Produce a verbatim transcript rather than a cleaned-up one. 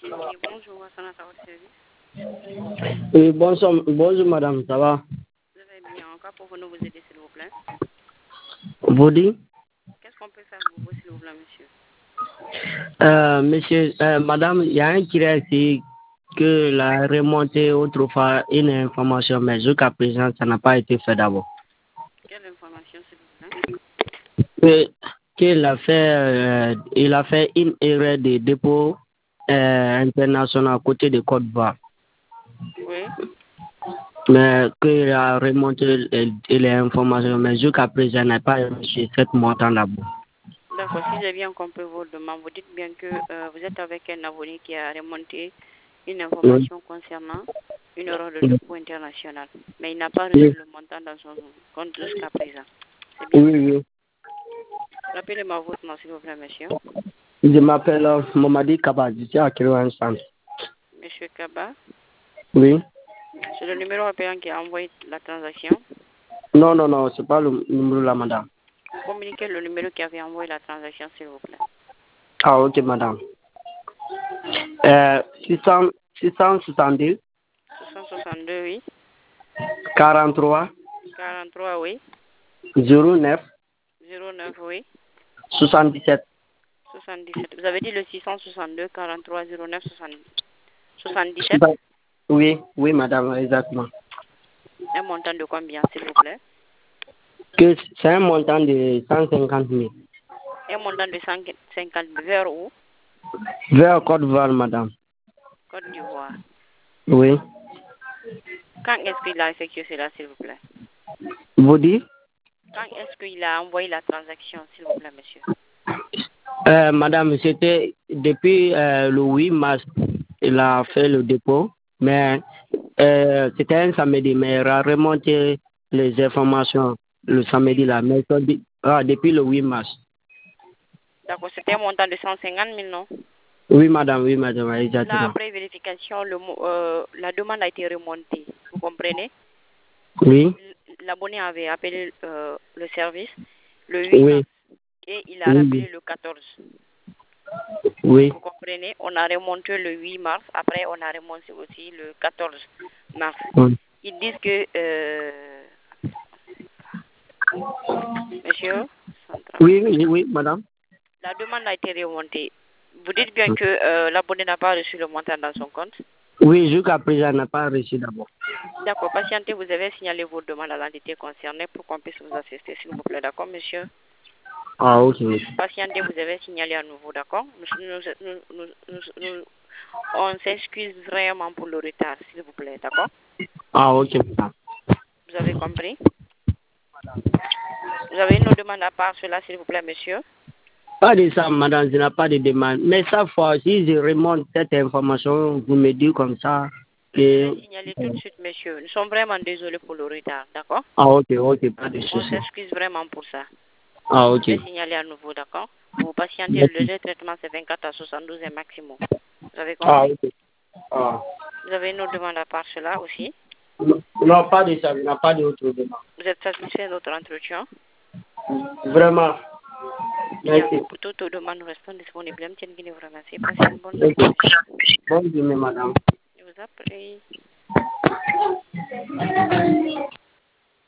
Oui, bonjour, Hassan, à votre service. Oui, bonjour, bonjour madame, ça va? Je vais bien. Encore pour vous, nous vous aider, s'il vous plaît. Vous dites? Qu'est-ce qu'on peut faire pour vous, s'il vous plaît, monsieur? Euh, monsieur, euh, madame, il y a un qui a dit que la remontée autrefois une information, mais jusqu'à présent, ça n'a pas été fait d'abord. Quelle information, s'il vous plaît? Que, qu'il a fait, euh, il a fait une erreur de dépôt euh, international à côté de Côte d'Ivoire. Oui. Mais qu'il a remonté euh, les informations, mais jusqu'à présent, il n'a pas reçu cette montant là-bas. D'accord, si j'ai bien compris vos demandes, vous dites bien que euh, vous êtes avec un abonné qui a remonté une information oui. concernant une erreur de dépôt oui. international, mais il n'a pas reçu oui. le montant dans son compte jusqu'à présent. C'est bien. Oui, oui. Rappelez-moi votre nom, s'il vous plaît, monsieur. Je m'appelle euh, Momadi Kaba, je suis à Kérouan Centre. Monsieur Kaba? Oui. C'est le numéro européen qui a envoyé la transaction? Non, non, non, c'est pas le numéro là, madame. Communiquez le numéro qui avait envoyé la transaction, s'il vous plaît. Ah, ok, madame. Euh, six cents, six cent soixante-deux. six cent soixante-deux, oui. quarante-trois. quarante-trois, oui. zéro neuf. zéro neuf, oui. soixante-dix-sept. soixante-dix-sept. Vous avez dit le six cent soixante-deux, quarante-trois, zéro neuf, soixante-dix-sept? Oui, oui, madame, exactement. Un montant de combien, s'il vous plaît? Que c'est un montant de cent cinquante mille. Un montant de cent cinquante mille. Vers où? Vers Côte d'Ivoire, madame. Côte d'Ivoire. Oui. Quand est-ce qu'il a effectué cela, s'il vous plaît? Vous dites? Quand est-ce qu'il a envoyé la transaction, s'il vous plaît, monsieur? Euh, madame, c'était depuis euh, le huit mars, il a fait le dépôt, mais euh, c'était un samedi, mais il a remonté les informations le samedi là, mais ah, depuis le huit mars. D'accord, c'était un montant de cent cinquante mille, non? Oui, madame, oui, madame, exactement. Là, après vérification, le, euh, la demande a été remontée, vous comprenez? Oui. L'abonné avait appelé euh, le service le huit oui. mars et il a oui. rappelé le quatorze. Oui. Vous comprenez? On a remonté le huit mars, après on a remonté aussi le quatorze mars. Oui. Ils disent que... Euh... Monsieur? Oui, oui, oui, madame. La demande a été remontée. Vous dites bien que euh, l'abonné n'a pas reçu le montant dans son compte? Oui, jusqu'à présent, n'a pas reçu d'abord. D'accord, patientez, vous avez signalé vos demandes à l'entité concernée pour qu'on puisse vous assister, s'il vous plaît. D'accord, monsieur? Ah, ok. Patientez, vous avez signalé à nouveau, d'accord? Nous, nous, nous, nous, nous, on s'excuse vraiment pour le retard, s'il vous plaît, d'accord? Ah, ok, madame. Vous avez compris? Vous avez une autre demande à part cela, s'il vous plaît, monsieur? Pas de ça, madame, je n'ai pas de demande. Mais chaque fois, si je remonte cette information, vous me dites comme ça. Je vais signaler tout de suite, monsieur. Nous sommes vraiment désolés pour le retard, d'accord? Ah, ok, ok, pas de souci. On s'excuse vraiment pour ça. Ah, ok. Je vais signaler à nouveau, d'accord? Vous patientez, le délai de traitement, c'est vingt-quatre à soixante-douze et maximum. Vous avez compris? Ah, ok. Ah. Vous avez une autre demande à part cela aussi? Non, pas de ça, je n'ai pas d'autre demande. Vous êtes satisfait de notre entretien? Vraiment. Bien, Merci. pour toute demande, nous restons disponibles. M. Guinée vous remercie. Passez une bonne journée. Bonne journée, madame. Je vous appelle.